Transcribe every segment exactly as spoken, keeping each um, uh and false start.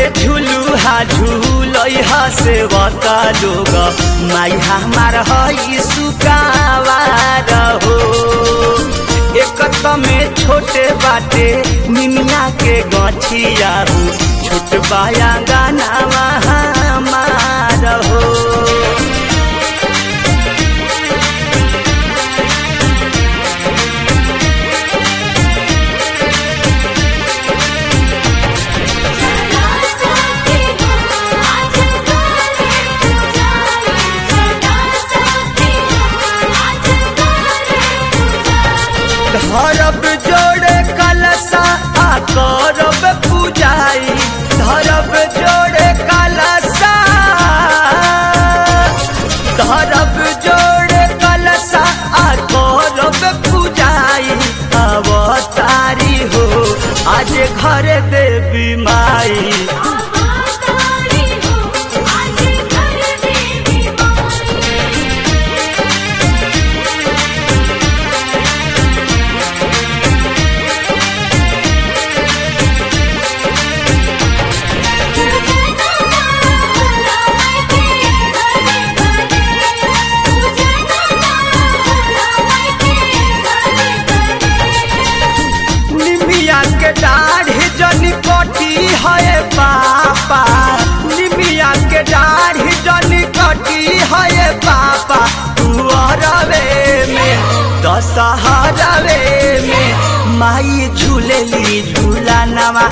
झुलुहा झुलैहा सेवका लोग माई हमार हई सुकावार हो। एक में छोटे बाटे निमिया के गछिया हो, छोट बाया गानावा हमार हो। धरब जोड़े कलशा आ करब पूजाई, धरब जोड़े कलशा, धरब जोड़े कलशा आ करब पूजाई। अवतारी हो आज घर देवी माई, के दाढ़ी जनी कटी है पापा, निमिया के दाढ़ी जनी कटी है पापा। तू अरवे में दशहरवे में माई झूलेली झूला नवा,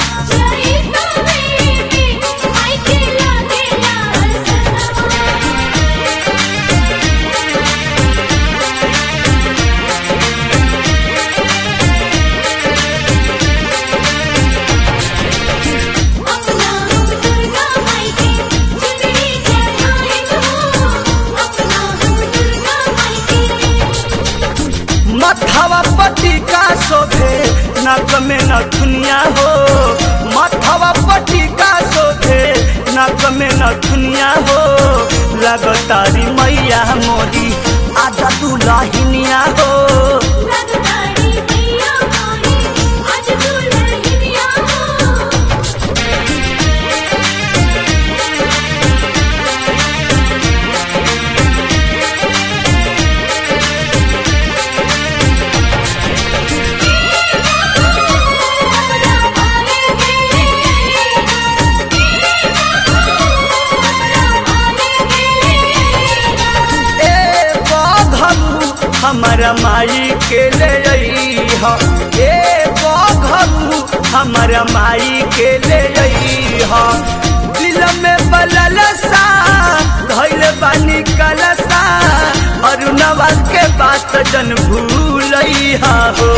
मथवा पट्टी का शोभे नक में नथुनिया हो, मथवा पट्टी का शोभे नक में नथुनिया हो। लगतारी मैया मोरी आजा दुल्हनिया हो, हमारा माई के ले अइहा, ए बघरू हमारा माई के ले अइहा। दिल में बललसा धइल बानी कलसा, अरुणवा के बात जन भूलइहा हो।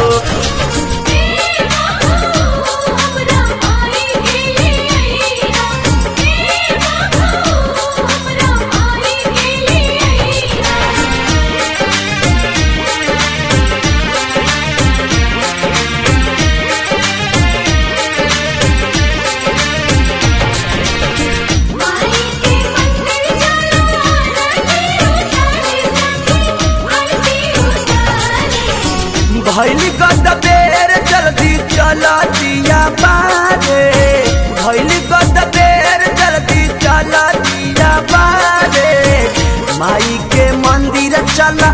भैली गद बेर जल्दी चला दिया बारे, भैली गद बेर जल्दी चला दिया बारे। माई के मंदिर चला